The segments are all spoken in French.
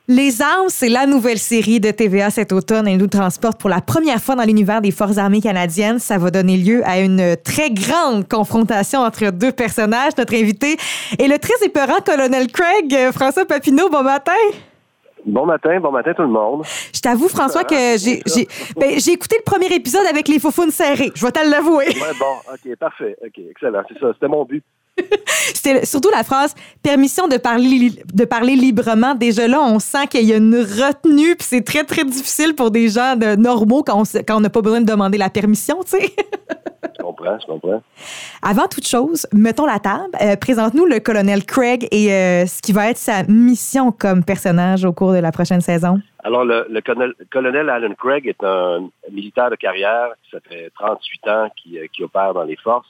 Les Armes, c'est la nouvelle série de TVA cet automne. Elle nous transporte pour la première fois dans l'univers des Forces armées canadiennes. Ça va donner lieu à une très grande confrontation entre deux personnages. Notre invité est le très épeurant colonel Craig. François Papineau, bon matin. Bon matin tout le monde. Je t'avoue, François, que j'ai écouté le premier épisode avec les faufounes serrées. Je vais te l'avouer. Ouais, bon, OK, parfait. OK, excellent. C'est ça, c'était mon but. C'était surtout la phrase « permission de parler librement ». Déjà là, on sent qu'il y a une retenue, puis c'est très, très difficile pour des gens normaux quand on n'a pas besoin de demander la permission, tu sais. Je comprends. Avant toute chose, mettons la table. Présente-nous le colonel Craig et ce qui va être sa mission comme personnage au cours de la prochaine saison. Alors, le colonel Alan Craig est un militaire de carrière. Ça fait 38 ans qui opère dans les forces.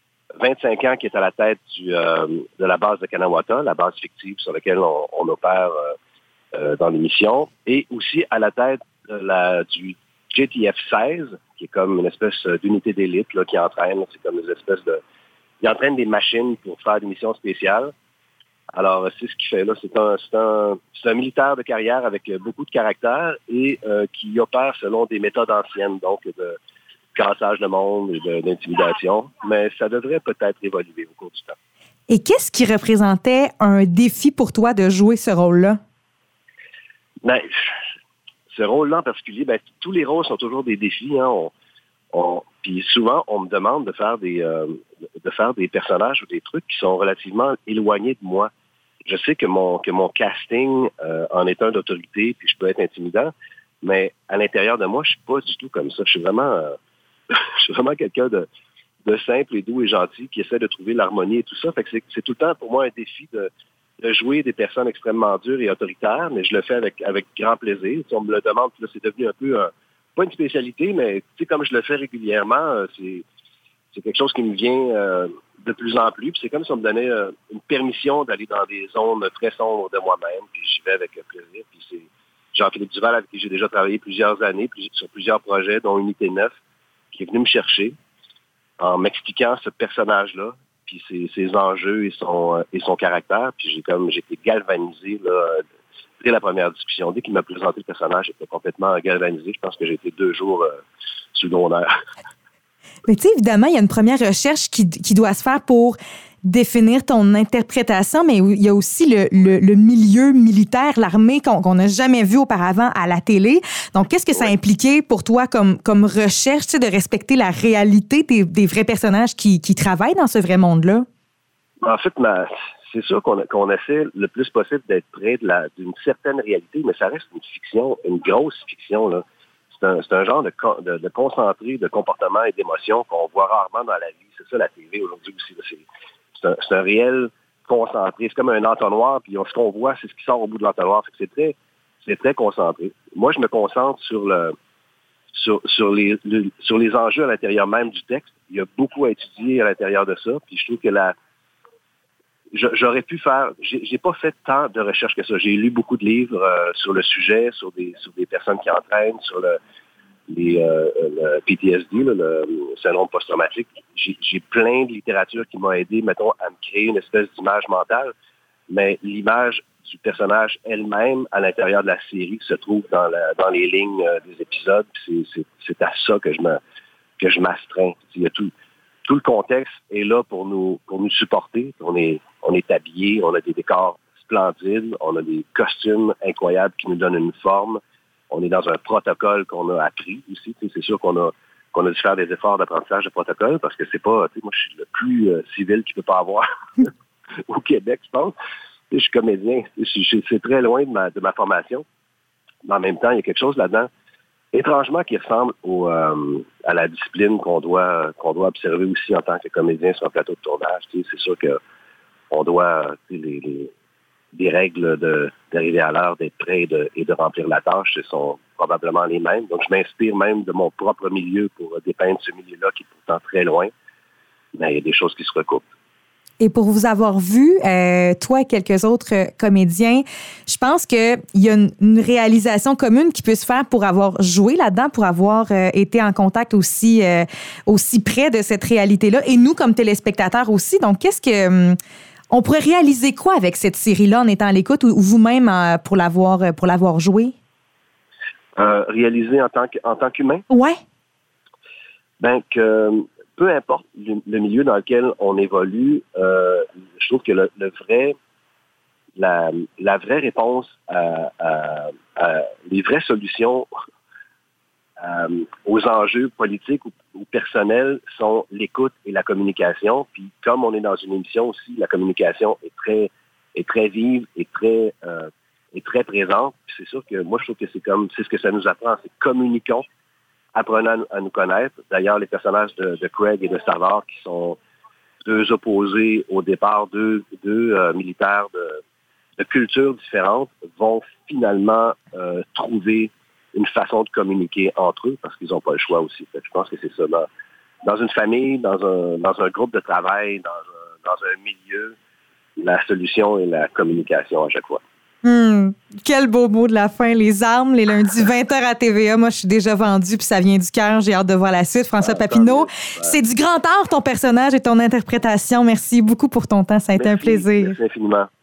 25 ans qui est à la tête de la base de Kanawata, la base fictive sur laquelle on opère dans l'émission, et aussi à la tête du JTF-16, qui est comme une espèce d'unité d'élite là, qui entraîne, c'est comme une espèce il entraîne des machines pour faire des missions spéciales. Alors, c'est ce qu'il fait là. C'est un militaire de carrière avec beaucoup de caractère et qui opère selon des méthodes anciennes, donc de cassage de monde et d'intimidation, mais ça devrait peut-être évoluer au cours du temps. Et qu'est-ce qui représentait un défi pour toi de jouer ce rôle-là? Ben, ce rôle-là en particulier, tous les rôles sont toujours des défis. Hein. Puis souvent, on me demande de faire des personnages ou des trucs qui sont relativement éloignés de moi. Je sais que mon casting en est un d'autorité, puis je peux être intimidant, mais à l'intérieur de moi, je suis pas du tout comme ça. Je suis vraiment quelqu'un de simple et doux et gentil qui essaie de trouver l'harmonie et tout ça. Fait que c'est tout le temps pour moi un défi de jouer des personnes extrêmement dures et autoritaires, mais je le fais avec grand plaisir. Si on me le demande, là, c'est devenu un peu, pas une spécialité, mais comme je le fais régulièrement, c'est quelque chose qui me vient de plus en plus. Puis c'est comme si on me donnait une permission d'aller dans des zones très sombres de moi-même, puis j'y vais avec plaisir. Puis c'est Jean-Philippe Duval, avec qui j'ai déjà travaillé plusieurs années sur plusieurs projets, dont Unité 9, qui est venu me chercher en m'expliquant ce personnage-là, puis ses enjeux et son caractère. Puis j'ai été galvanisé là, dès la première discussion. Dès qu'il m'a présenté le personnage, j'étais complètement galvanisé. Je pense que j'ai été 2 jours secondaires. Mais tu sais, évidemment, il y a une première recherche qui doit se faire pour définir ton interprétation, mais il y a aussi le milieu militaire, l'armée qu'on n'a jamais vu auparavant à la télé. Donc, qu'est-ce que ça impliquait pour toi comme recherche, tu sais, de respecter la réalité des vrais personnages qui travaillent dans ce vrai monde-là? En fait, c'est sûr qu'on essaie le plus possible d'être près d'une certaine réalité, mais ça reste une fiction, une grosse fiction, là. C'est un genre de concentré de comportement et d'émotions qu'on voit rarement dans la vie. C'est ça la TV aujourd'hui aussi. C'est un réel concentré. C'est comme un entonnoir, puis ce qu'on voit, c'est ce qui sort au bout de l'entonnoir. C'est très concentré. Moi, je me concentre sur les enjeux à l'intérieur même du texte. Il y a beaucoup à étudier à l'intérieur de ça, puis je trouve que j'aurais pu faire... J'ai pas fait tant de recherches que ça. J'ai lu beaucoup de livres sur le sujet, sur des personnes qui entraînent, sur le PTSD, le syndrome post-traumatique. J'ai plein de littérature qui m'a aidé, mettons, à me créer une espèce d'image mentale, mais l'image du personnage elle-même à l'intérieur de la série se trouve dans les lignes des épisodes. C'est à ça que je m'astreins. Il y a tout le contexte est là pour nous supporter. On est habillés, on a des décors splendides, on a des costumes incroyables qui nous donnent une forme. On est dans un protocole qu'on a appris ici. C'est sûr qu'on a dû faire des efforts d'apprentissage de protocole parce que c'est pas, moi je suis le plus civil qu'il peut pas avoir au Québec, je pense. Je suis comédien. C'est très loin de ma formation. Mais en même temps, il y a quelque chose là-dedans, étrangement, qui ressemble à la discipline qu'on doit observer aussi en tant que comédien sur un plateau de tournage. C'est sûr qu'on doit, des règles d'arriver à l'heure, d'être prêt et de remplir la tâche, ce sont probablement les mêmes. Donc, je m'inspire même de mon propre milieu pour dépeindre ce milieu-là qui est pourtant très loin. Mais il y a des choses qui se recoupent. Et pour vous avoir vu, toi et quelques autres comédiens, je pense qu'il y a une réalisation commune qui peut se faire pour avoir joué là-dedans, pour avoir été en contact aussi près de cette réalité-là. Et nous, comme téléspectateurs aussi. Donc, qu'est-ce que... On pourrait réaliser quoi avec cette série-là en étant à l'écoute ou vous-même pour l'avoir joué? Réaliser en tant qu'humain? Ouais. Ben, que peu importe le milieu dans lequel on évolue, je trouve que la vraie réponse les vraies solutions aux enjeux politiques ou personnels sont l'écoute et la communication. Puis comme on est dans une émission aussi, la communication est très vive et très présente. Puis c'est sûr que moi, je trouve que c'est ce que ça nous apprend, c'est communiquons, apprenons à nous connaître. D'ailleurs, les personnages de Craig et de Savard, qui sont deux opposés au départ, deux militaires de cultures différentes, vont finalement trouver une façon de communiquer entre eux parce qu'ils n'ont pas le choix aussi. Fait que je pense que c'est ça. Dans une famille, dans un groupe de travail, dans un milieu, la solution est la communication à chaque fois. Quel beau mot de la fin. Les armes, les lundis 20h à TVA. Moi, je suis déjà vendue puis ça vient du cœur. J'ai hâte de voir la suite. François Papineau, c'est du grand art, ton personnage et ton interprétation. Merci beaucoup pour ton temps. Ça a été un plaisir. Merci infiniment.